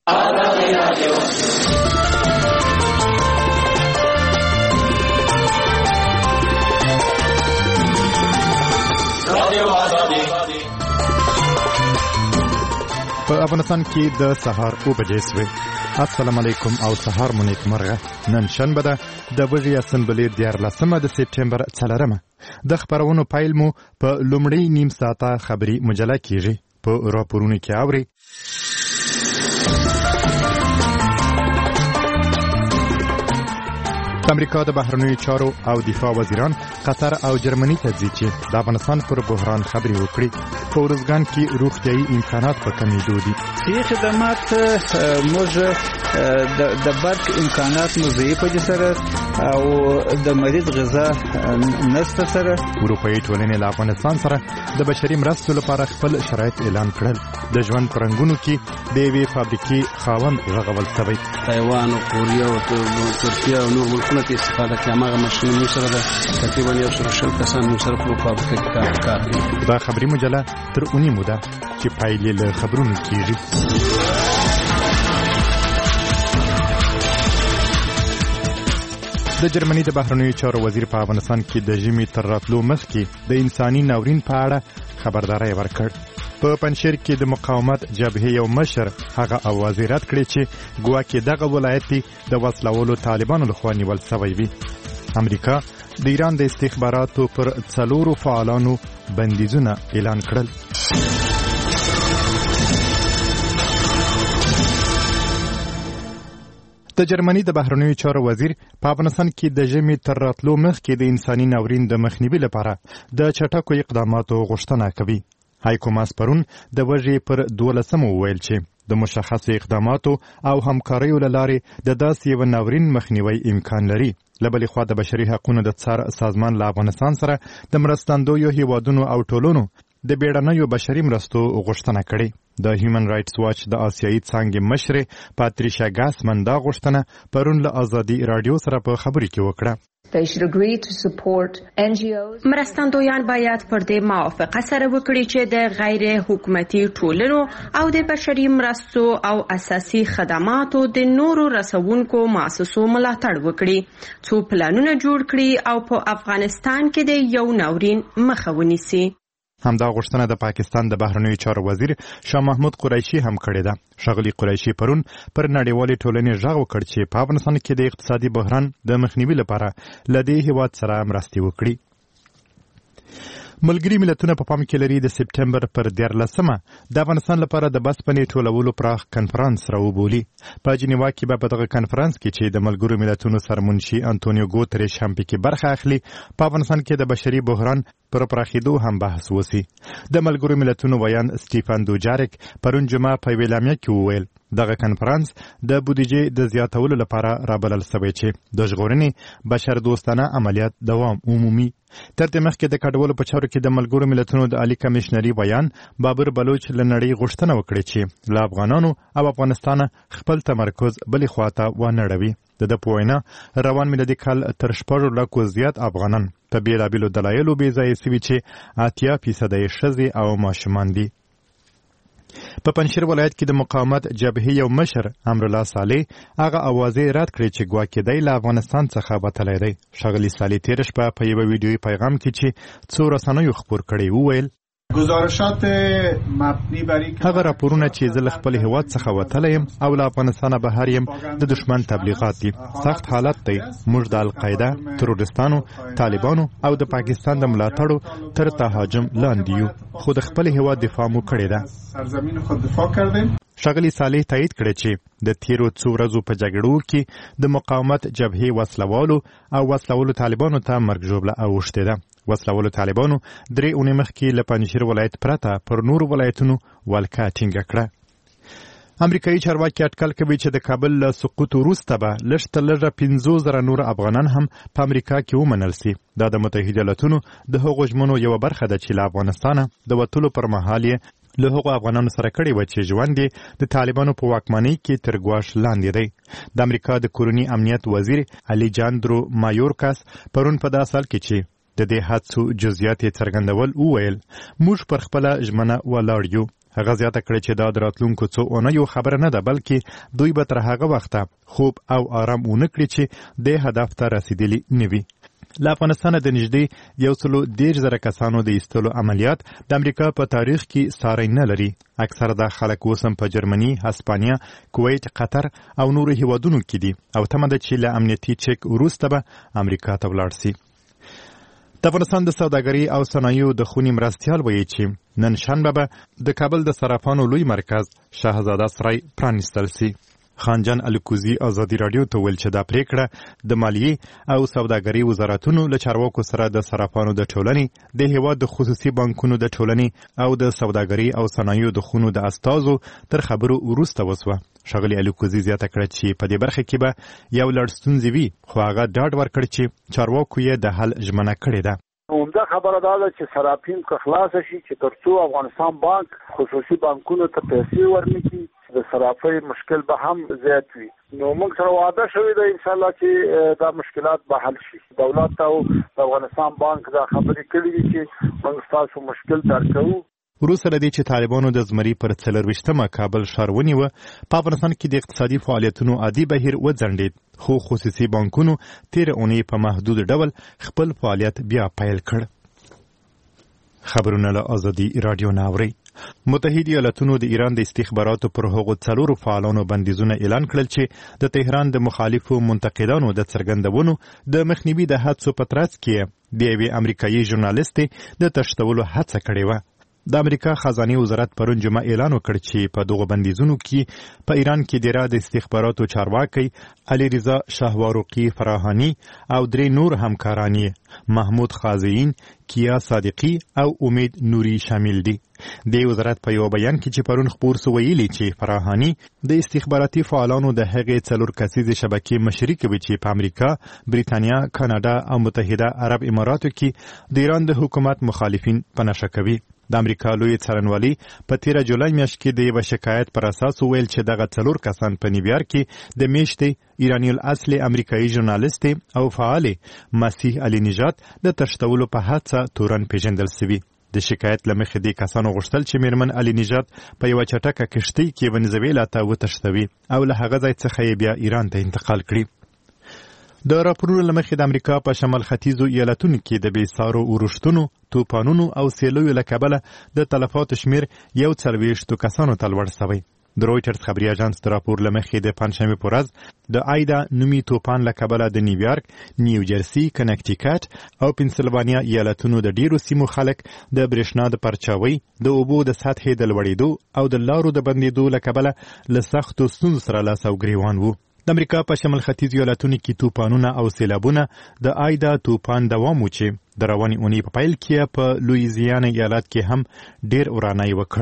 په افغانستان کې د سهار 2 بجې شوې. السلام علیکم او سهار مو نیک مرغه. نن شنبه ده د وږي اسمبلې 14 د سپټمبر 4 د خبرونو پایل مو په لومړی نیم ساعته خبري مجله کېږي. په راپورونو کې اوري امریکا د بهرنیو چارو او دفاع وزیران قطر او جرمني ته ځي چې د افغانستان پر بحران خبرې وکړي. په ارزګان کې روغتیايي امکانات په کمیدو دي. صحي خدمات موږ د برق امکانات مو ضعیف دي سره او د مریض غذا نشته سره. اروپایي ټولنې له افغانستان سره د بشري مرستو لپاره خپل شرایط اعلان کړل. د ژوند پرنګونو کې د یوې فابریکې خاوند غږول شوی. تایوان او کوریا او ترکیه او نور ملکونه ته استفاده کوي. هغه ماشینونه سره د تقریبا 100 کسان سره په فابریکه کې کار کوي. دا خبري مجله تر اونۍ موده چې پایلې له خبرونو کېږي. د جرمني د بهرنیو چارو وزیر په افغانستان کې د ژمي تر راتلو مخکې د انساني ناورین په اړه خبرداری ورکړ. په پنجشیر کې د مقاومت جبهې یو مشر هغه اوازې رد کړې چې ګواکې دغه ولایت د وسلوالو طالبانو لخوا نیول شوی وي. امریکا د ایران د استخباراتو پر 4 فعالانو بندیزونه اعلان کړل. د جرمني د بهرنیو چارو وزیر په افغانستان کې د ژمي تر راتلو مخکې د انساني ناورین د مخنیوي لپاره د چټکو اقداماتو غوښتنه کوي. هایکو ماس پرون د وژې پر 12 وویل چې د مشخصو اقداماتو او همکاریو له لارې د داسې یو ناورین مخنیوي امکان لري. له بلې خوا د بشري حقوقو د څار سازمان له افغانستان سره د مرستندویو هیوادونو او ټولنو د بیړنیو بشري مرستو غوښتنه کړې. د هیومن رایټس واچ د آسیایي څانګې مشرې پاتریشا ګاسمن دا غوښتنه پرون له ازادي رادیو سره په خبرې کې وکړه. مرستندویان باید پر دې موافقه سره وکړي چې د غیر حکومتي ټولنو او د بشري مرستو او اساسي خدماتو د نورو رسونکو مؤسسو ملاتړ وکړي څو پلانونه جوړ کړي او په افغانستان کې د یو ناورین مخه ونیسي. همدا غوښتنه د پاکستان د بهرنیو چارو وزیر شاه محمود قریشي هم کړې ده. ښاغلي قریشي پرون پر نړیوالې ټولنې غږ وکړ چې په افغانستان کې د اقتصادي بحران د مخنیوي لپاره له دې هیواد سره مرستې وکړي. ملګري ملتونه په پام کې لري د سپټمبر پر 14 د افغانستان لپاره د بسپنې ټولولو پراخ کنفرانس راوبولي. په جنیوا کې به په دغه کنفرانس کې چې د ملګرو ملتونو سرمنشي انټونیو ګوتریش هم پکې برخه اخلي په افغانستان کې د بشري بحران پر پراخېدو هم بحث وسی. د ملګرو ملتونو ویان سټیفن دوجارک پرون جمعه په ویلامیا کې وویل دغه کنفرانس د بودیجې د زیاتولو لپاره رابلل شوی چې د ژغورنې بشر دوستانه عملیات دوام عمومي. تر دې مخکې د کډوالو په چارو کې د ملګرو ملتونو د عالی کمشنري ویان بابر بلوچ له نړۍ غوښتنه وکړه چې له افغانانو او افغانستان خپل تمرکز بلې خواته وانړوي. د په وینا روان میلادي کال تر 6 لکو زیات افغانان په بیلابیلو دلایلو بې ځایه سوي چې 80% یې ښځې او ماشومان دي. په پنجشیر ولایت کې د مقاومت جبهې یو مشر امرالله صالح هغه اوازې رد کړې چې ګواکې دی له افغانستان څخه وتلی دی. ښاغلي صالح تېره شپه په یوه ویډیویي پیغام کې چې څو رسنیو خپور کړی وویل هغه راپورونه چې زه له خپل هیواد څخه وتلی یم او له افغانستانه بهر یم د دشمن تبلیغات دي. سخت حالت دی. موږ د القاعده، تروریستانو، طالبانو او د پاکستان د ملاتړو تر تهاجم لاندې یو، خو د خپل هیواد دفاع مو کړې ده. ښاغلي صالح تایید کړی چې د تیرو څو ورځو په جګړو کې د مقاومت جبهې وسلوالو او وسلوالو طالبانو ته مرګ ژوبله اوښتې ده. وسلوالو طالبانو 3 اونۍ مخکې له پنجشیر ولایت پرته پر نورو ولایتونو ولکه ټینګه کړه. امریکایي چارواکي اټکل کوي چې د کابل له سقوط وروسته به لږ تر لږه 50,000 نور افغانان هم په امریکا کې ومنل سي. دا د متحده ایالاتونو د هغو ژمنو یوه برخه ده چې له افغانستانه د وتلو پر مهال یې له هغو افغانانو سره کړی و چې ژوند یې د طالبانو په واکمنۍ کې تر ګواښ لاندې دی. د امریکا د کورني امنیت وزیر الیجاندرو مایورکاس پرون په داسې حال کې چې د دې حادثو جزئیات یې څرګندول وویل موږ پر خپله ژمنه ولاړ یو. هغه زیاته کړې چې دا د راتلونکو څو اونیو خبره نه ده، بلکې دوی به تر هغه وخته خوب او آرام ونه کړي چې د هدف ته رسیدلی نه وي. له افغانستانه د نږدې 110,000 کسانو د ایستلو عملیات د امریکا په تاریخ کې ساری نه لري. اکثره د خلک اوس هم په جرمني، هسپانیا، کویت، قطر او نورو هیوادونو کې دي او تمه ده چې له امنیتي چک وروسته به امریکا ته ولاړ سي. د افغانستان د سوداګرۍ او صنایعو د خونې مرستیال وایي چې نن شنبه به د کابل د صرافانو لوی مرکز شاهزاده سرای پرانیستل سي. خانجان الکوزي ازادي رادیو ته ویل چې دا پریکړه د مالیې او سوداګرۍ وزارتونو له چارواکو سره د صرافانو د ټولنې، د هیواد د خصوصي بانکونو د ټولنې او د سوداګرۍ او صنایعو د خونو د استازو تر خبرو وروسته وسوه. ښاغلي الکوزي زیاته کړه چې په دې برخه کې به یو لړ ستونزې وي، خو هغه ډاډ ورکړ چې چارواکو یې د حل ژمنه کړې ده. عمده خبره دا ده چې صرافین که خلاص شي چې ترڅو افغانستان بانک خصوصي بانکونو ته پیسې ورنکړي د صرافۍ مشکل به هم زیات وي. نو موږ سره وعده شوې ده ان شاء الله چې دا مشکلات به حل شي. دولت او د افغانستان بانک دا خبرې کړې دي چې موږ تاسو مشکل درک کوو. وروسته له دې چې طالبانو د زمري پر 24مه کابل ښار ونیوه، په افغانستان کې د اقتصادي فعالیتونو عادي بهیر وځنډېد، خو خصوصي بانکونو تېره اونۍ په محدود ډول خپل فعالیت بیا پیل کړ. خبرونه له ازادي رادیو نه اورئ. متحده ایالاتونو د ایران د استخباراتو پر هغو 4 فعالانو بندیزونه اعلان کړل چې د تهران د مخالفو منتقدانو د څرګندونو د مخنیوي د هڅو په ترڅ کې د یوې امریکایي ژورنالیستې د تښتولو هڅه کړې وه. د امریکا خزانه وزارت پرون جمعه اعلان وکړ چې په دغه بندیزونو کې په ایران کې د را د استخباراتو چارواکي علي رضا شاهواروقي فراهانی او 3 نور همکاران محمود خازئین، کیا صادقی او امید نوری شامل دي. د وزارت په یو بیان کې چې پرون خبر سو ویلي چې فراهانی د استخباراتي فعالانو د هغې 4 کسیزې شبکې مشري کوي چې په امریکا، بریتانیا، کاناډا او متحده عرب اماراتو کې د ایران د حکومت مخالفین پنهشه کوي. د امریکا لوی څارنوالي په 13 جولای میاشت کې د یو شکایت پر اساس ویل چې دغه 4 کسان په نیویارک کې د میاشتې ایرانی الاصل امریکایي ژورنالیست او فعال مسیح علی نژاد د تښتولو په هڅه تورن پیژندل شوی. د شکایت لمخې د کسانو غوښتل چې میرمن علی نژاد په یو چټکه کشتۍ کې ونیزویلا ته وتښتوي او له هغه ځای څخه یې بیا ایران ته انتقال کړي. د راپورونو لمخې د امریکا په شمال ختیځو ایالتونو کې د بېسارو اورښتونو، توپانونو او سیلویو له کبله د تلفاتو شمیر 40 کسانو ته لوړ شوی. د رویټرز خبري اژانس د راپور لمخې د پنځشنبه په ورځ د آیدا نومي توپان له کبله د نیویارک، نیوجرسي، کنیکټیکټ او پنسلوانیا ایالتونو د ډیرو سیمو خلک د برېښنا د پرچاوي، د اوبو د سطحې د لوړېدو او د لارو د بندېدو له کبله له سختو ستونزو سره لاس او ګریوان وو. د امریکا په شمال ختیځ ایالتونو کې توپانونه او سیلابونه د آیدا توپان دوام و چې د روانې اونۍ په پیل کې په لویزیانا ایالت کې هم ډیر ورانای وکړ.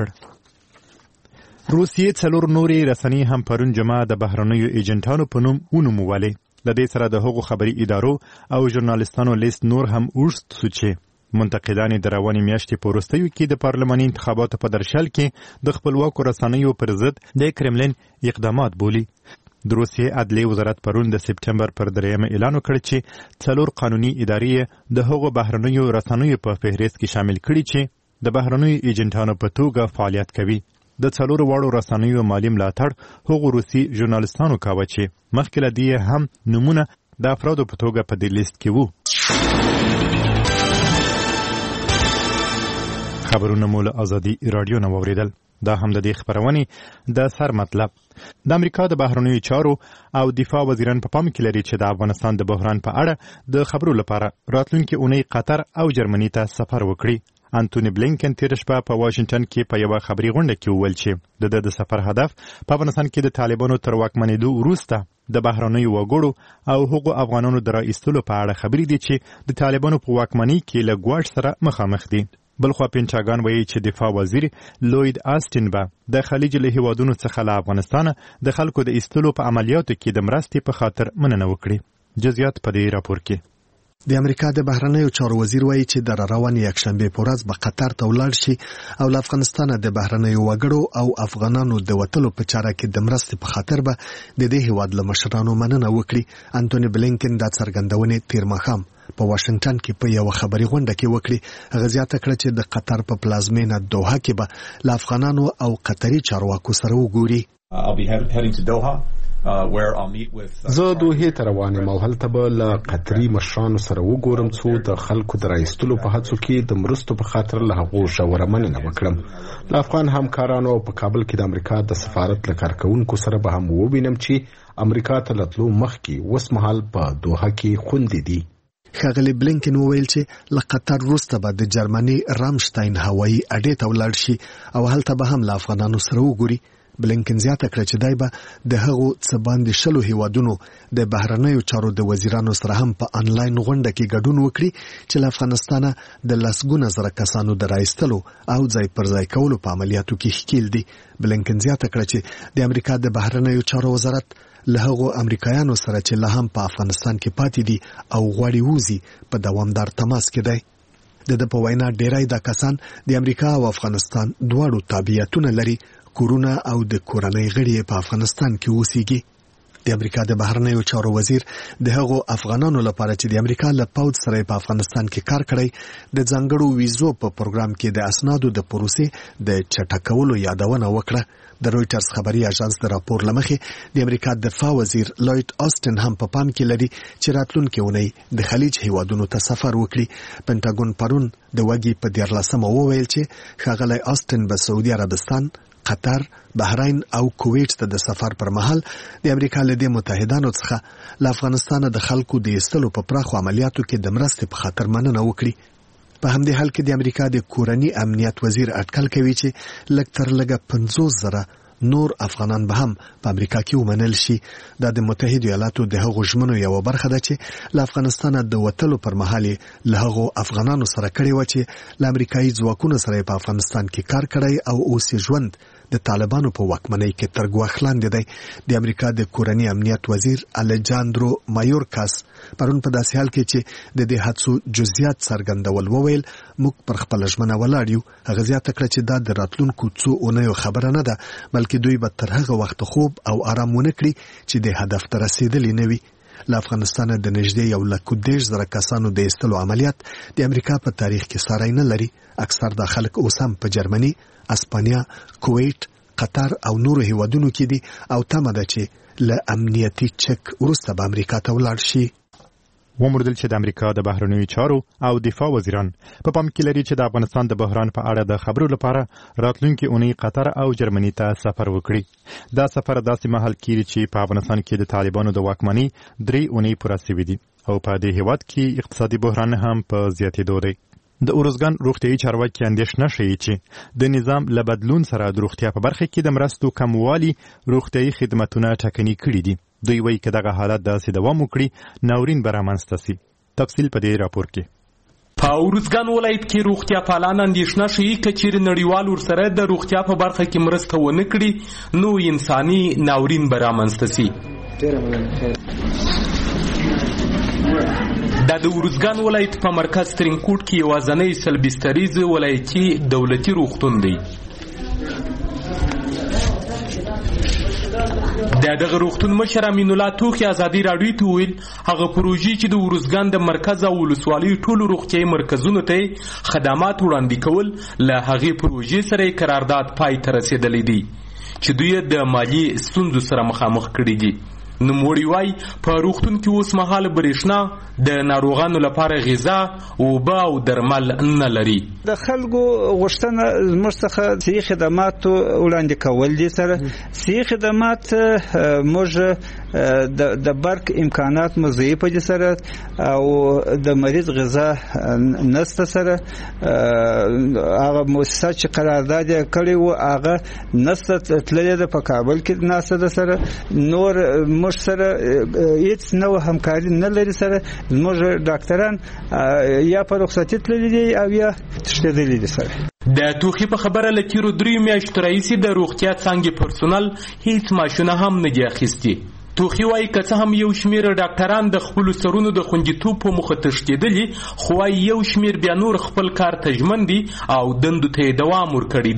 روسیې 4 نورې رسنۍ هم پرون جمعه د بهرنیو ایجنټانو په نوم ونومولې. د دې سره د هغو خبري ادارو او ژورنالیستانو لیست نور هم اوږد سو چې منتقدان د روانې میاشتې په وروستیو کې د پارلماني انتخاباتو په درشل کې د خپلواکو رسنیو پر ضد د کرملین اقدامات بولي. د روسیې عدلیې وزارت پرون د سپټمبر پر 3 اعلان وکړ چې 4 قانوني ادارې د هغو بهرنیو رسنیو په فهرست کې شامل کړي چې د بهرنیو ایجنټانو په توګه فعالیت کوي. د 4 واړو رسنیو مالی ملاتړ هغو روسي ژورنالیستانو کاوه چې مخکې له دې هم نمونه د افرادو په توګه په دې لیست کې وو. خبرونه مو له ازادي رادیو نه واوریدل. دا هم د دې خبرونې د سر مطلب. د امریکا د بهرنیو چارو او دفاع وزیران په پام کې لري چې د افغانستان د بحران په اړه د خبرو لپاره راتلونکي اونۍ قطر او جرمني ته سفر وکړي. انټونی بلینکن تیر شپه په واشنگټن کې په یو خبري غونډه کې وویل چې د سفر هدف په افغانستان کې د طالبانو تر واکمنېدو وروسته د بهرنیو وګړو او حقوق افغانانو د راایستلو په اړه خبرې دي چې د طالبانو په واکمنۍ کې له ګواښ سره مخامخ دي. بلخوا پینټاګان وایي چې دفاع وزیر لوید آستین به د خلیج له هیوادونو څخه له افغانستان د خلکو د ایستلو په عملیاتو کې د مرستې په خاطر مننه وکړي. جزئیات په دې راپور کې. د امریکا د بهرنیو چارو وزیر وایي چې د روانې یکشنبه په ورځ به قطر ته ولاړ شي او له افغانستان د بهرنیو وګړو او افغانانو د وټلو په چاره کې د مرستې په خاطر به د دې هیواد له مشرانو مننه وکړي. انټونی بلینکن دا څرګندونه تیر ماښام په واشنگټن کې په یو خبري غونډه کې وکړي. هغه زیاته کړه چې د قطر په پلازمینه دوحه کې به له افغانانو او قطري چارواکو سره وګوري. زه دوحې ته روان یم او هلته به له قطري مشرانو سره وګورم څو د خلکو د راایستلو په هڅو کې د مرستو په خاطر له هغو ژوره مننه وکړم. له افغان همکارانو په کابل کې د امریکا د سفارت له کارکوونکو سره به هم ووینم چې امریکا ته له تلو مخکې اوس مهال په دوحه کې خوندې دي. ښاغلي بلینکن وویل چې له قطر وروسته به د جرمني رامشتاین هوایي اډې ته ولاړ شي او هلته به هم له افغانانو سره وګوري. بلینکن زیاته کړه چې دای به د هغو څه باندې 100 هیوادونو د بهرنیو چارو د وزیرانو سره هم په انلاین غونډه کې ګډون وکړي چې له افغانستانه د لسګونه زره کسانو د راایستلو او ځای پر ځای کولو په عملیاتو کې ښکیل دي. بلینکن زیاته کړه چې د امریکا د بهرنیو چارو وزارت له هغو امریکایانو سره چې لا هم په افغانستان کې پاتې دي او غواړي ووځي په دوامدار تماس کې دی. د په وینا ډیری دا کسان د امریکا او افغانستان دواړو تابعیتونه لري، کورونه او د کورنۍ غړي په افغانستان کې اوسېږي. د امریکا د بهرنیو چارو وزیر د هغو افغانانو لپاره چې د امریکا له پوځ سره په افغانستان کې کار کړی د ځانګړو ویزو په پروګرام کې د اسنادو د پروسې د چټکولو یادونه وکړه. د رويټرز خبري اژانس د راپور لمخې د امریکا دفاع وزیر لوید آستن هم په پام کې لري چې راتلونکي اونۍ د خلیج هیوادونو ته سفر وکړي. پنټاګون پرون د وګي په 14 وویل چې ښاغلی آستن به سعودي عربستان، قطر، بحرین او کویت ته د سفر پر مهال د امریکا له دې متحدانو څخه له افغانستان د خلکو د ایستلو په پراخو عملیاتو کې د مرستې په خاطر مننه وکړي. په همدې حال کې د امریکا د کورنی امنیت وزیر اټکل کوي چې لږ تر لږه 50,000 نور افغانان به هم په امریکا کې ومنل شي. دا د متحده ایالاتو د هغو ژمنو یو برخه ده چې له افغانستان د وتلو پر مهال له هغو افغانانو سره کړي و چې له امریکایي ځواکونو سره په افغانستان کې کار کړی او اوس ژوند د طالبانو په واکمنۍ کې تر ګواښ لاندې دی. د امریکا د کورنی امنیت وزیر الیجاندرو مایورکاس پرون په داسې حال کې چې د دې حادثو جزئیات څرګندول وویل موږ پر خپل ژمنه ولاړ یو. هغه زیاته کړه چې دا د راتلونکو څو اونیو خبره نه ده، بلکې دوی به تر هغه وخت خوب او آرام ونه کړي چې د هدف ته رسیدلی نه وي. له افغانستان د نږدې 1,10,000 کسانو د ایستلو عملیات د امریکا په تاریخ کې ساری نه لري. اکثر د خلک اوس هم په جرمني، اسپانیا، کویت، قطر او نورو هیوادونو کې دي او تمه ده چې له امنیتي چک وروسته به امریکا ته ولاړ شي. وموردل چې د امریکا د بهرنیو چارو او دفاع وزیران په پام کې لري چې د افغانستان د بحران په اړه د خبرو لپاره راتلونکي اونۍ قطر او جرمني ته سفر وکړي. دا سفر داسې مهال کېږي چې په افغانستان کې د طالبانو د واکمنۍ 3 اونۍ پوره شوې دي او په دې هیواد کې اقتصادي بحران هم په زیاتېدو دی. د اورزګان روغتیايي چارواکي اندېښنه ښیي چې د نظام له بدلون سره د روغتیا په برخه کې د مرستو کموالي روغتیايي خدماتونه ټکني کړي دي. دوی وایي که دغه حالت داسې دوام وکړي ناورین به رامنځته شي. تفصیل په دې راپور کې. په اورزګان ولایت کې روغتیا پالان اندېښنه ښیي که چیرې نړیوال ورسره د روغتیا په برخه کې مرسته ونه کړي نو انساني ناورین به رامنځته شي. دا د اورزګان ولایت په مرکز ترینکوټ کې یوازینی سلبستریز ولایتي دولتي روغتون دی. دغه روغتون مشر امین الله توخی ازادي راډیو ته ویل هغه پروژې چې د اورزګان د مرکز او ولسوالۍ ټولو روغتیايي مرکزونو ته خدمات وړاندې کول له هغې پروژې سره قرارداد پای ته رسېدلی دی چې دوی د مالی ستونزو سره مخامخ کړي دي. نوموړي وایي په روغتون کې اوس مهال برېښنا د ناروغانو لپاره غذا، اوبه او درمل نه لري. د خلکو غوښتنه زموږ څخه صحي خدماتو وړاندې کول دي. سره صحي خدمات موږ د برق امکانات مو ضعیف دي سره او د مریض غذا نسته سره هغه مؤسسه چې قرارداد کړی و هغه نسته تللی ده په کابل کې ناسته ده سره نور موږ سره هیڅ نو همکاري نه لري. سره موږ ډاکټران یا په رخصتي تللي دي او یا تښتېدلي دي. سره د توخي په خبره له تیرو 3 میاشتو راهیسې د روغتیا څانګې پرسونل هیڅ معاشونه هم نه دي اخیستي. توخي وایي که څه هم یو شمېر ډاکټران د خپلو سرونو د خوندیتوب په موخه تښتېدلي خو وایي یو شمېر بیا نور خپل کار ته ژمن دي او دندو ته یې دوام ورکړی دی.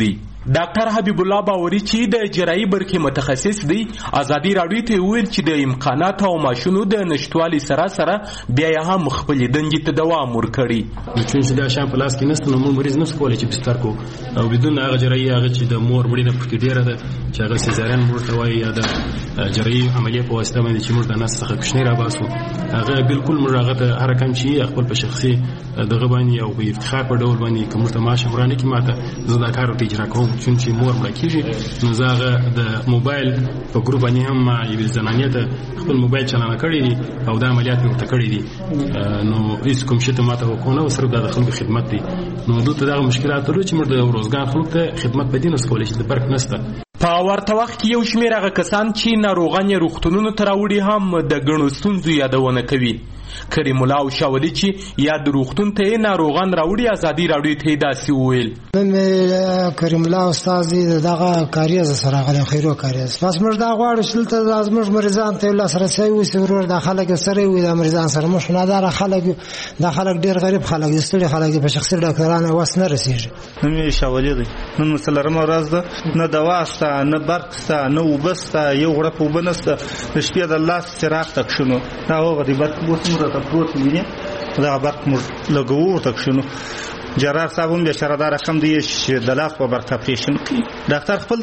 ډاکټر حبیب الله باوري چې د جراحي برخې متخصص دی ازادي راډیو ته ویل چې د امکانات او ماشینو د نشټوالي سره بیا هم خپل دندې ته دوام ورکړي. چې دا شان په لاس کې نشته نو موږ مریض نس کولای چې بستر کو او بدون هغه جراحي هغه چې د مور وړي نه پټ ډیره ده چې هغه سيزارین مرته وایي یا د جراحي عملیه په واسطه باندې چې موږ د نس څخه کوشنی را باسو هغه بالکل موږ هغه ته هر کم چې خپل په شخصي دغه باندې او په افتخار په ډول باندې کوم ته ماشه ورانه کې ماته زه دا کار ته اجرا کوم چې مور مړ کیږي نو زه د موبایل په ګروپ باندې هم یو زنانه ته خپل موبایل چلانه کړی دي او د عملیات ورته کړی دي نو هیڅ کوم شی ته ماته وکونه او صرف د خلکو خدمت دي نو دوی ته دغه مشکلات ورو چې موږ د روزګار خلکو ته خدمت بدین اوس کولای شي د برک نسته. په ورته وخت کې یو شمېر هغه کسان چې ناروغان یې روغتونونو ته راوړي هم د ګڼو ستونزو یادونه کوي. کریم الله او شاولي چې یا د روغتون ته ناروغان راوړي ازادي راډیو ته داسې وویل. نن کریم الله استاد دغه کاریز سره غل خیرو کاریز بس موږ دا غواړو چې تل لازم مریضان ته الله سره سوي وسورور د خلک سره وي د مریضان سره مش نه دار خلک د خلک ډیر غریب خلک دستړي خلک په شخصي ډاکټرانو واس نه رسیږي. نن شاولي دی نن مسلرم ورځ ده نه دوا شته نه برق شته نه وبسته یو غړپ وبنسته د شپې د الله چراغ تک شنو دا وغه دی برق وسمره ته پروت ویني دا برق مر لګو تک شنو جرار صاحب هم بشردار رقم دی چې د لاس په برق اپریشن کوي ډاکټر خپل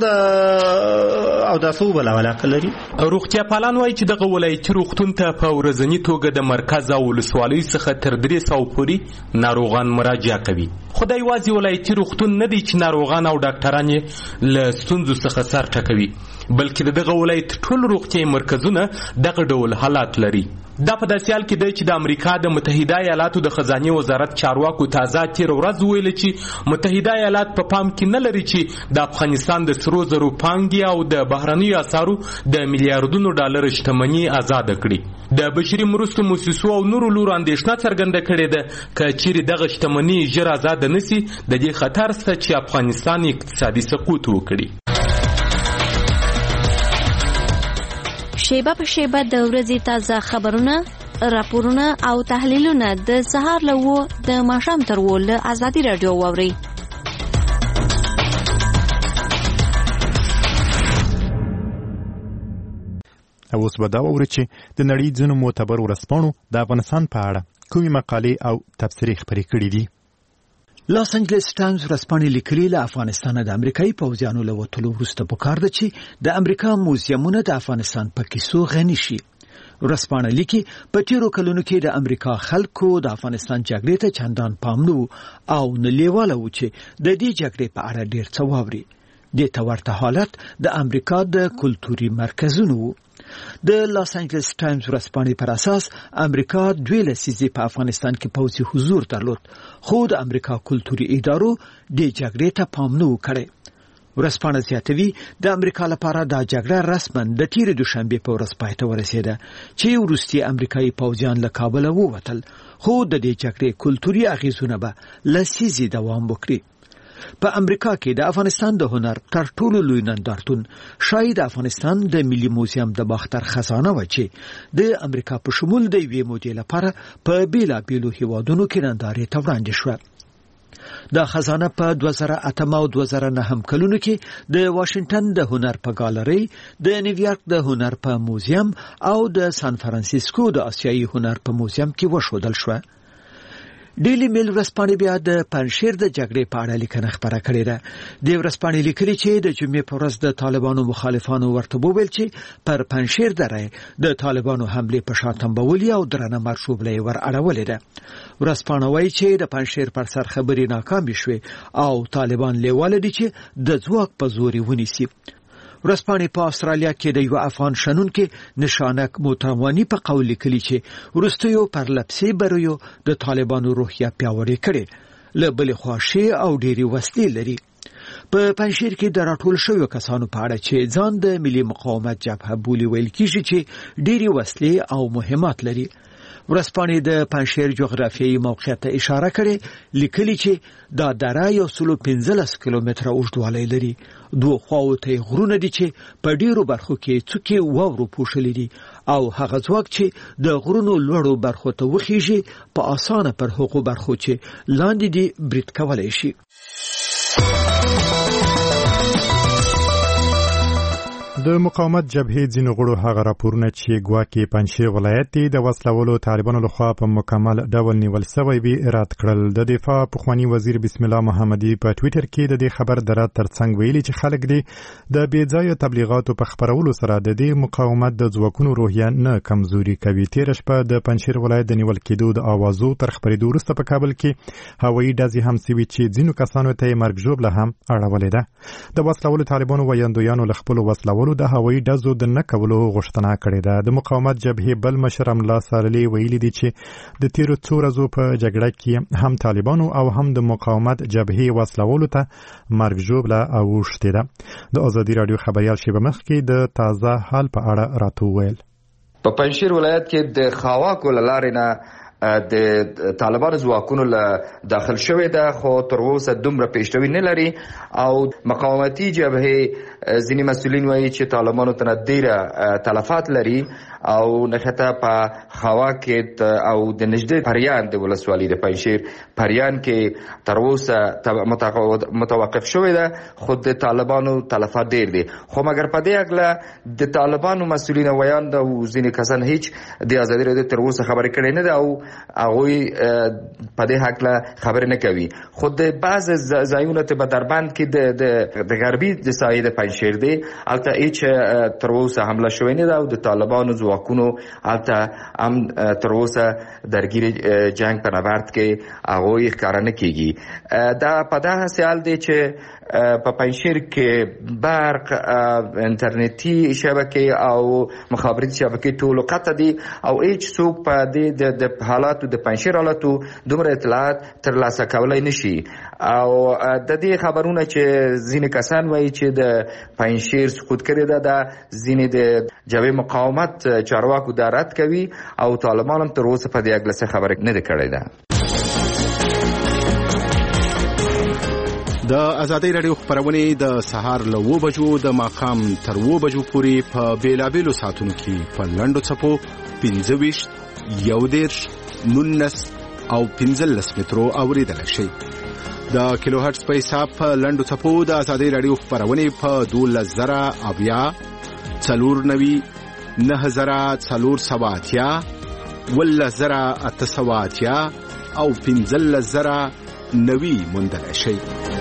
د او داسو بل علاقه لري. روغتیا پالان وایي چې دغه ولایتي روغتون ته په ورځنی توګه د مرکز او ولسوالۍ څخه تر 300 پورې ناروغان مراجعه کوي. خدای واځي ولایتي روغتون نه دی چې ناروغان او ډاکټران یې له ستونزو څخه سر ټکوي بلکې دغه ولایت ټول روغتیايي مرکزونه دغه ډول حالات لري. دا په داسې حال کې دی چې د امریکا د متحده ایالاتو د خزانه وزارت چارواکو تازه تیر ورځ ویل چې متحده ایالات په پام کې نه لري چې د افغانستان د سرو زرو پانګې او د بهرنیو اسعارو د میلیارډونو ډالر شتمنۍ آزاد کړي. د بشري مرستو مؤسسو او نورو لور اندېښنه څرګنده کړې ده چې چیرې دغه شتمنۍ ژر آزاد نشي د دې خطر شته چې افغانستان اقتصادي سقوط وکړي. شیبه په شیبه د ورځې تازه خبرونه، راپورونه او تحلیلونه د سهار له 9 د ماښام تر 10 له ازادي راډیو واورئ. اوس به دا واورئ چې د نړۍ ځینو معتبر ورځپاڼو د افغانستان په اړه کومې مقالې او تبصرې خپرې کړي دي. لاس انجلس ټایمز ورځپاڼې لیکلي له افغانستانه د امریکایي پوځیانو له وتلو وروسته پکار ده چې د امریکا موزیمونه د افغانستان په کیسو غني شي. ورځپاڼه لیکي په تیرو کلونو کې د امریکا خلکو د افغانستان جګړې ته چندان پام نه او نه لیواله و چې د دې جګړې په اړه ډېر څه واوري. دې ته ورته حالت د امریکا د کلتوري مرکزونو و. د لاس انجلس ټایمز ورځپاڼې پر اساس امریکا 2 لسیزې په افغانستان کې پوځي حضور درلود خو د امریکا کلتوري ادارو د جګړې ته پام نه وکړي. ورځپاڼه زیاتوي د امریکا لپاره دا جګړه رسما د تیرې دوشنبه په ورځ پای ته ورسېده چې وروستي امریکایي پوځیان له کابل ووتل خو د دې جګړې کلتوري اغیزونه به لسیزې دوام وکړي. په امریکا کې د افغانستان د هنر تر ټولو لوی نندارتون شاید افغانستان د ملي موزیم د باختر خزانه و چې د امریکا په شمول د یوې مودې لپاره په بیلابیلو هیوادونو کې نندارې ته وړاندې شوه. د خزانه په 2008 او 2009 کلونو کې د واشنگټن د هنر په ګالري، د نیویارک د هنر په موزیم او د سان فرانسیسکو د آسیایي هنر په موزیم کې وښودل شوه. ډیلی میل ورځپاڼې بیا د پنځشیر د جګړې په اړه لیکنه خپره کړې ده. د ورځپاڼې لیکلي چې د جمعې په ورځ د طالبانو مخالفانو ورته وویل چې پر پنځشیر دره د طالبانو حملې په شا تنبولي او درنه مرشوبله ور اړولې ده. ورځپاڼه وایي چې د پنځشیر پر سر خبرې ناکامې شوې او طالبان لیواله دي چې د ځواک په زور ونیسي. ورځپاڼې په استرالیا کې د یو افغان شنونکو نشانک موتروانی په قول لیکلي چې وروستیو پرلپسې بریو د طالبانو روحیه پیاوړې کړې له بلې خوا شی او ډېری وسلې لري. په پنځشیر کې د راټول شویو کسانو په اړه چې ځان د ملي مقاومت جبهه بولي ویل کیږي چې ډېری وسلې او مهمات لري. ورځپاڼې د پنځشیر جغرافیایي موقعیت ته اشاره کړې لیکلي چې دا دره 115 کیلومتره اوږدوالی لري. دوه خواو ته غرونه دي چې په ډیرو برخو کې څوکې واورو پوښلي دي او هغه ځواک چې د غرونو لوړو برخو ته وخیږي په اسانه پر هغو برخو چې لاندې دي برید کولی شي. د مقاومت جبهې ځینو غړو هغه راپورونه چې ګواکې پنجشیر ولایت دی د وسلوالو طالبانو لخوا په مکمل ډول نیول سوی وي رد کړل. د دفاع پخوانی وزیر بسم الله محمدي په ټویټر کې د دې خبر د رد ترڅنګ ویلي چې خلک دي د بې ځایه تبلیغاتو په خپرولو سره د دې مقاومت د ځواکونو روحیه نه کمزوري کوي. تېره شپه د پنجشیر ولایت د نیول کېدو د اوازو تر خپرېدو وروسته په کابل کې هوایي ډزې هم سوي چې ځینو کسانو ته یې مرګ ژوبله هم اړولې ده. د وسلوالو طالبانو ویاندویانو له خپلو وسلوالو د هوایي ډزو د نه کولو غوښتنه کړې ده. د مقاومت جبهې بل مشر املا ساللي ویلي دي چې د تیرو څو ورځو په جګړه کې هم طالبانو او هم د مقاومت جبهې وسلوالو ته مرګ ژوبله اوښتې ده. د ازادي راډیو خبریال شیبه مخکې د تازه حال په اړه راته وویل. په پنجشیر ولایت کې د خواکو له لارې نه د طالبانو ځواکونو له داخل شوې ده، خو تر اوسه دومره پیشروي نه لري او مقاومتي جبهې ځینې مسؤلین وایي چې طالبانو ته ډېره تلفات لري او نښته په خوا کې او د نږدې پریان د ولسوالۍ د پنجشیر پریان کې تر اوسه متوقف شوې ده، خو د طالبانو تلفات ډېر دي. خو مګر په دې اړه د طالبانو مسؤلین وایي دا ځینې کسان هیڅ د ازادي راډیو تر اوسه خبرې کړې نه ده او هغوی په دې حقله خبرې نه کوي. خو د بعض ځایونو ته په دربند کې د غربي د ساحې د پنجشیر دی هلته هیڅ تر اوسه حمله شوې نه ده او د طالبانو ځواکونو هلته هم تر اوسه درګیري جنګ په نبرد کې هغوی ښکاره نه کیږي. دا په داسې حال دی چې په پنجشیر کې برق، انټرنیټي شبکې او مخابراتي شبکې ټول قطع دي او هیڅ څوک په دې د حالاتو د پنجشیر حالاتو دومره اطلاعات ترلاسه کولی نشي. او د دې خبرونه چې ځینې کسان وایي چې د پنجشیر سقوط کړې ده، دا ځینې د جبهې مقاومت چارواکو دا رد کوي او طالبان هم تر اوسه په دې اړه څه خبرې نه ده کړې ده. د ازادي راډیو خبرونه د سهار له 9 بجو د ماښام تر 9 بجو پورې په بیلابیلو ساعتونو کې په لنډو څپو 25 11 19 او 15 مترو اوریدل شي. د کیلو هرتز په حساب په لنډو څپو د ازادي راډیو خبرونه په 12000 اویا 490 9480 11880 او 15090 موندل شي.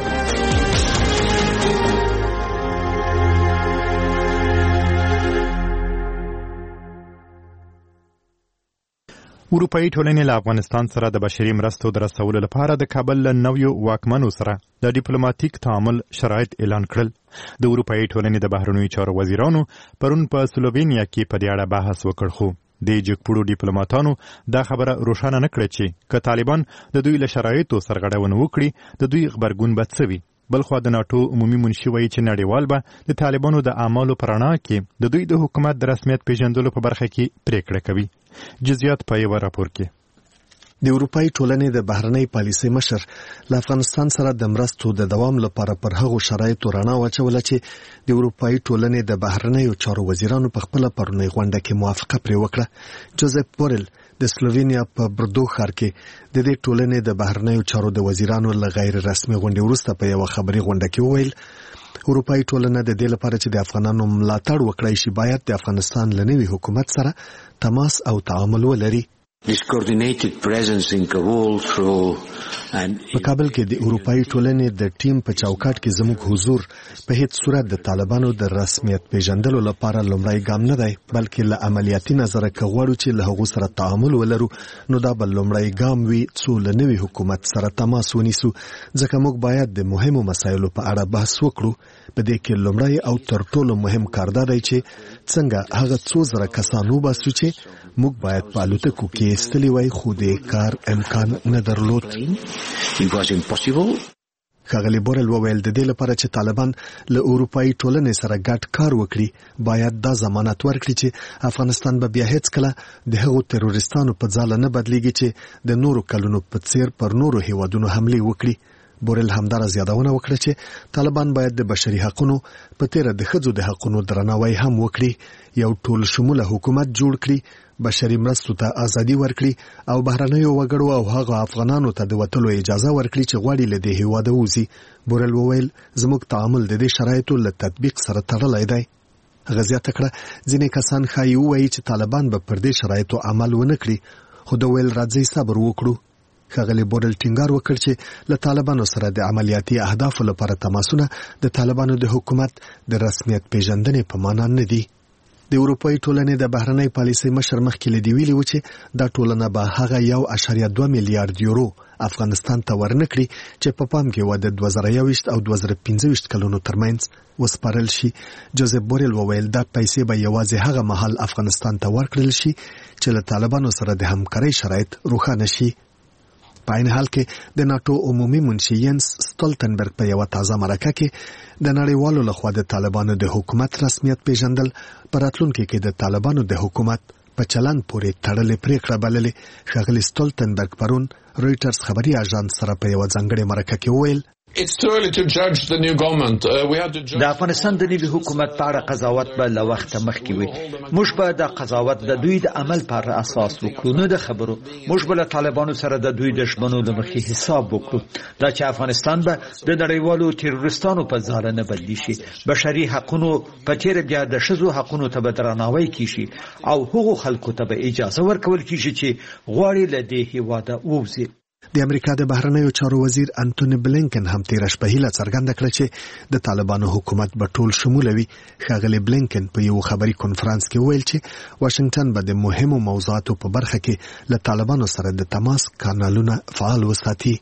اروپایي ټولنې له افغانستان سره د بشري مرستو د رسولو لپاره د کابل له نویو واکمنو سره د ډیپلوماټیک تعامل شرایط اعلان کړل. د اروپایي ټولنې د بهرنیو چارو وزیرانو پرون په سلووینیا کې په دې اړه بحث وکړ، خو د جګپوړو ډیپلوماټانو دا خبره روښانه نه کړه چې که طالبان د دوی له شرایطو سرغړونه وکړي د دوی غبرګون به څه وي. بلخوا د ناټو عمومي منشي وایي چې نړیوال به د طالبانو د اعمالو په رڼا کې د دوی د حکومت د رسمیت پیژندلو په برخه کې پریکړه کوي. جزئیات په یو راپور کې. د اروپایي ټولنې د بهرنۍ پالیسۍ مشر له افغانستان سره د مرستو د دوام لپاره پر هغو شرایطو رڼا واچوله چې د اروپایي ټولنې د بهرنیو چارو وزیرانو په خپله پرونۍ غونډه کې موافقه پرې وکړه. جوزف بورل د سلووینیا په بردو ښار کې د دې ټولنې د بهرنیو چارو د وزیرانو له غیر رسمي غونډې وروسته په یوه خبري غونډه کې وویل اروپایي ټولنه د دې لپاره چې د افغانانو ملاتړ وکړي شي باید د افغانستان له نوي حکومت سره تماس او تعامل ولري. په کابل کې د اروپایي ټولنې د ټیم په چوکاټ کې زموږ حضور په هیڅ صورت د طالبانو د رسمیت پیژندلو لپاره لومړی ګام نه دی، بلکې له عملیاتي نظره که غواړو چې له هغو سره تعامل ولرو نو دا به لومړی ګام وي څو له نوي حکومت سره تماس ونیسو، ځکه موږ باید د مهمو مسایلو په اړه بحث وکړو. په دې کې لومړی او تر ټولو مهم کار دا دی چې څنګه هغه څو زره کسان وباسو چې موږ باید په الوتکو کې ایستلي وای خو د کار امکان نه درلود. ښاغلي بورل وویل د دې لپاره چې طالبان له اروپایي ټولنې سره ګډ کار وکړي باید دا ضمانت ورکړي چې افغانستان به بیا هیڅ کله د هغو تروریستانو په ځاله نه بدلیږي چې د نورو کلونو په څیر پر نورو هیوادونو حملې وکړي. بورل همدارس یادونه وکړه چې طالبان باید د بشري حقوقو په تیر د ښځو د حقوقو درناوی هم وکړي، یو ټول شموله حکومت جوړ کړي، بشري مرستو ته ازادي ورکړي او بهرنیو وګړو او هغه افغانانو ته د وتلو اجازه ورکړي چې غواړي له دې هیواده وځي. بورل وویل زموږ تعامل د دې شرایطو له تطبیق سره تړلی دی. غزیات کړه ځینې کسان ښایي ووایي چې طالبان به پر دې شرایطو عمل ونه کړي، خو د ویل راځي صبر وکړو. ښاغلي بورل ټینګار وکړ چې له طالبانو سره د عملیاتي اهدافو لپاره تماسونه د طالبانو د حکومت د رسمیت پیژندنې په معنا نه دي. د اروپایي ټولنې د بهرنۍ پالیسۍ مشر مخکې له دې ویلي و چې دا ټولنه به هغه 1.2 میلیارډ یورو افغانستان ته ورنکړي چې په پام کې و د 2021 او 2025 کلونو ترمنځ وسپارل شي. جوزف بورل وویل دا پیسې به یوازې هغه مهال افغانستان ته ورکړل شي چې له طالبانو سره د همکارۍ شرایط روښانه شي. په عین حال کې د ناتو عمومي منشي ینس ستولتنبرګ په یو تازه مرکه کې د نړیوالو لخوا د طالبانو د حکومت رسمیت پیژندل پر راتلونکي کې د طالبانو د حکومت په چلن پورې تړلې پریکړه بللې. ښاغلي ستولتنبرګ پرون رويټرز خبري اژانس سره په یو ځانګړي مرکه کې وویل د افغانستان د نوي حکومت په اړه قضاوت به له وخته مخکې وي. موږ به د قضاوت د دوی د عمل پر اساس وکړو، نه د خبرو. موږ به له طالبانو سره د دوی د ژمنو له مخې حساب وکړو. دا چې افغانستان به د نړیوالو تیرورستانو په ځاله نه بدلی شي، بشري حقوقو په تیر بیا د ښځو حقوقو ته به درناوی کیږي او هغو خلکو ته به اجازه ورکول کیږي چې غواړي له دې هیواده ووځي. د امریکا د بهرنیو چارو وزیر انټونی بلینکن هم تیر شپه هیله څرګنده کړه چې د طالبانو حکومت به ټول شمول وي. ښاغلي بلینکن په یو خبري کنفرانس کې ویل چې واشنگټن به د مهمو موضوعاتو په برخه کې له طالبانو سره د تماس کانالونه فعال وساتي.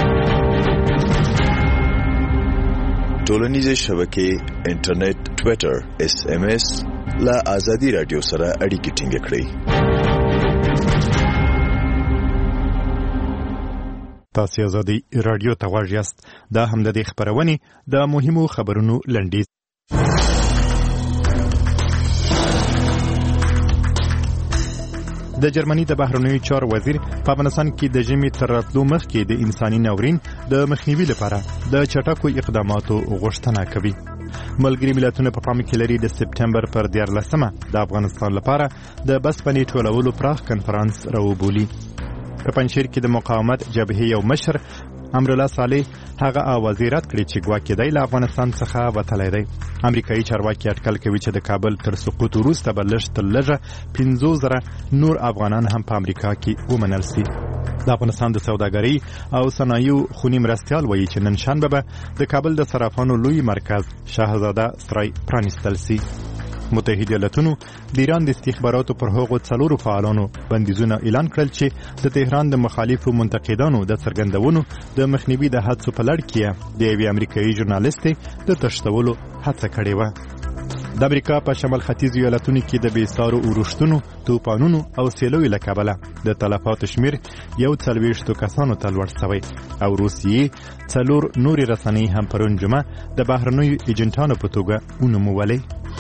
ټولنیزې شبکې، انټرنیټ، ټوئیټر، SMS له آزادي رادیو سره اړیکې ټینګ کړئ. تاسو آزادي رادیو ته غواړئ یاست. دا هم د دې خبرونه د مهمو خبرونو لنډیز. د جرمني د بهرنیو چارو وزیر په افغانستان کې د ژمي تر راتلو مخکې د انساني ناورین د مخنیوي لپاره د چټکو اقداماتو غوښتنه کوي. ملګري ملتونه په پام کې لري د سپټمبر پر 14مه د افغانستان لپاره د بسپنې ټولولو پراخ کنفرانس راوبولي. په پنځیر کې د مقاومت جبهې یو مشر امرالله صالح هغه اوازې رد کړې چې ګواکې دی له افغانستان څخه وتلی دی. امریکایي چارواکي اټکل کوي چې د کابل تر سقوط وروسته به لږ تر لږه 50,000 نور افغانان هم په امریکا کې ومنل شي. د افغانستان د سوداګرۍ او صنایعو خونی مرستیال وایي چې نن شنبه به د کابل د صرافانو لوی مرکز شاهزاده سرای پرانیستل شي. متحده ایالاتونو د ایران د استخباراتو پر هغو 4 فعالانو بندیزونه اعلان کړل چې د تهران د مخالفو منتقدانو د څرګندونو د مخنیوي د هڅو په لړ کې د یوې امریکایي ژورنالیستې د تښتولو هڅه کړې وه. د امریکا په شمال ختیځ ایالاتونو کې د بېسارو اورښتونو، توپانونو او سیلوي له کبله د تلفاتو شمیر 40 کسانو ته لوړ شوی او روسیې 4 نورې رسنۍ هم پرون جمعه د بهرنیو ایجنټانو په توګه ونومولې.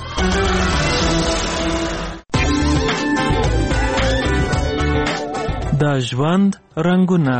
د ژوند رنگونه.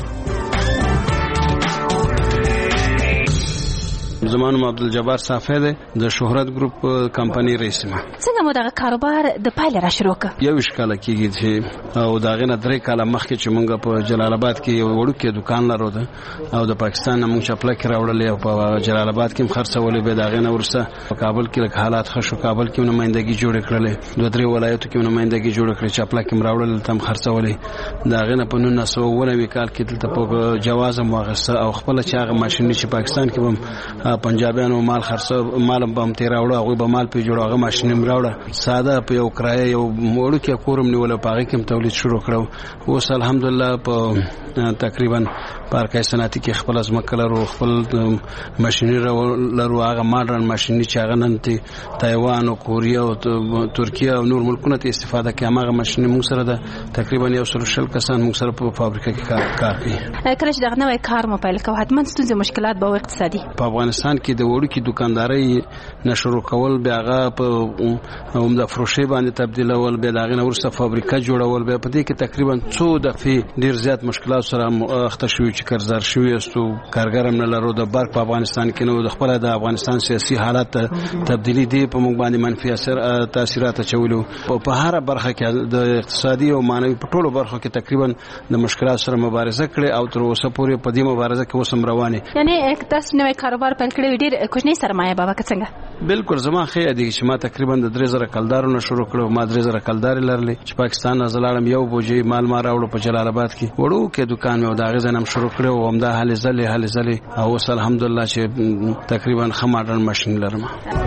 زمانم عبدالجبار صافی ده د شهرت ګروپ کمپنی رئیس ما. څنګه مو دغه کاروبار د پایله را شروع ک؟ یو اشکاله کېږي چې او داغه نه 3 کاله مخکې چې مونږ په جلال آباد کې یو وړوکی دکان لرو ده او د پاکستان نه مونږ چپلک راوړلې او په جلال آباد کې خرڅولې به داغه نه ورسه په کابل کې لکه حالات خشو کابل کې نمائندګي جوړ کړلې 2-3 ولایتو کې نمائندګي جوړ کړې چپلک راوړل تم خرڅولې داغه نه په 1990 کال کې دلته په جواز مواغسه او خپل چې هغه ماشين چې پاکستان کې هم پنجابیانو مال خرڅه مال بم تیر راوړ هغه به مال په جوړه ماشين راوړ ساده په یو کرایه یو موړو کې کورم نیول پاغه کې تولید شروع کړو. اوس الحمدلله په تقریبا پارکای صنعتي کې خپل ازمکه لرو، خپل ماشيني لرو، هغه ماډرن ماشيني چې هغه نن تایوان او کوریا او ترکیه او نور ملکونو ته استفاده کوي. هغه ماشيني موږ سره ده تقریبا 100 کسان موږ سره په فابریکه کې کار کوي. کله چې دغه نوې کار مو پیل کوو حتمان ستونزې مشکلات به اقتصادي په افغانستان کې د وړو کې دکانداري نشرو کول بیا هغه په عمده فروشي باندې تبدیلول بیا دغه نورسته فابریکه جوړول بیا په دې کې تقریبا 2 دفعې ډیر زیات مشکلات سره اخته شوی چې قرضدار شوی استو کارګرم نه لرو د برق په افغانستان کې نو د خپل د افغانستان سیاسي حالت تبدیلی دی په موږ باندې منفي تاثیرات چولو په هر برخه کې د اقتصادي او مانوي په ټولو برخو کې تقریبا د مشکلات سره مبارزه کړې او تر اوسه پورې په دې مبارزه کې وسم روانه. یعنی تاسو نوې کاروبار پیل کړی کړې ډېر کوچنی سرمایه بابا که څنګه بالکل زما خې دي چې ما تقریبا د 3000 کلدارونو شروع کړو ما 3000 کلدار لرلې چې پاکستان نه زلاړم یو بوجي مال ما راوړو په جلال آباد کې وړو کې دکان مې دا غزنم شروع کړو او همدا حل زلې او اوس الحمدلله چې تقریبا خماډن ماشين لرم